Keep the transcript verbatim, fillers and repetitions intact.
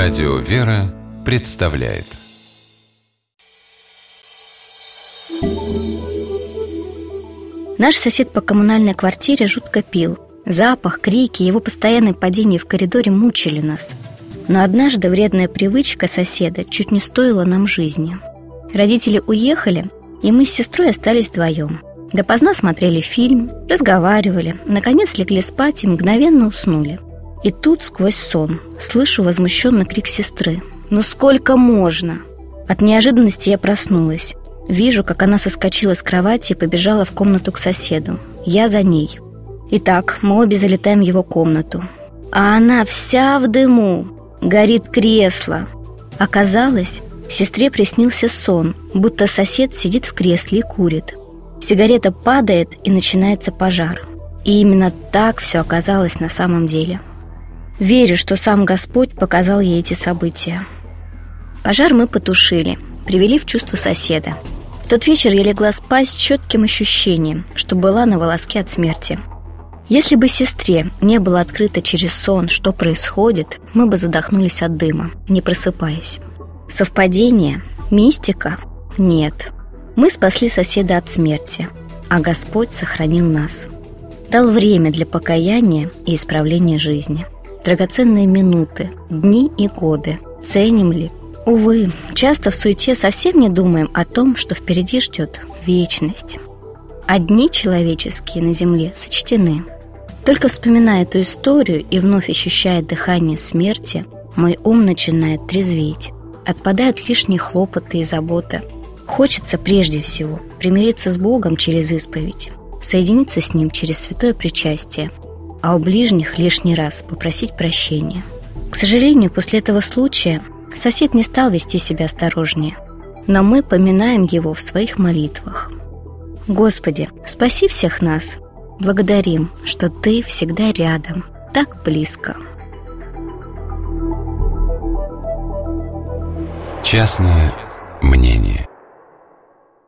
Радио «Вера» представляет. Наш сосед по коммунальной квартире жутко пил. Запах, крики, его постоянные падения в коридоре мучили нас. Но однажды вредная привычка соседа чуть не стоила нам жизни. Родители уехали, и мы с сестрой остались вдвоем. Допоздна смотрели фильм, разговаривали, наконец легли спать и мгновенно уснули. И тут сквозь сон слышу возмущенный крик сестры: «Ну сколько можно?» От неожиданности я проснулась. Вижу, как она соскочила с кровати и побежала в комнату к соседу. Я за ней. Итак, мы обе залетаем в его комнату. А она вся в дыму. Горит кресло. Оказалось, сестре приснился сон, будто сосед сидит в кресле и курит. Сигарета падает, и начинается пожар. И именно так все оказалось на самом деле. Верю, что сам Господь показал ей эти события. Пожар мы потушили, привели в чувство соседа. В тот вечер я легла спать с четким ощущением, что была на волоске от смерти. Если бы сестре не было открыто через сон, что происходит, мы бы задохнулись от дыма, не просыпаясь. Совпадение? Мистика? Нет. Мы спасли соседа от смерти, а Господь сохранил нас. Дал время для покаяния и исправления жизни. Драгоценные минуты, дни и годы. Ценим ли? Увы, часто в суете совсем не думаем о том, что впереди ждет вечность. А дни человеческие на земле сочтены. Только вспоминая эту историю и вновь ощущая дыхание смерти, мой ум начинает трезветь. Отпадают лишние хлопоты и заботы. Хочется прежде всего примириться с Богом через исповедь, соединиться с Ним через святое причастие, а у ближних лишний раз попросить прощения. К сожалению, после этого случая сосед не стал вести себя осторожнее, но мы поминаем его в своих молитвах. Господи, спаси всех нас. Благодарим, что Ты всегда рядом, так близко. Частное мнение.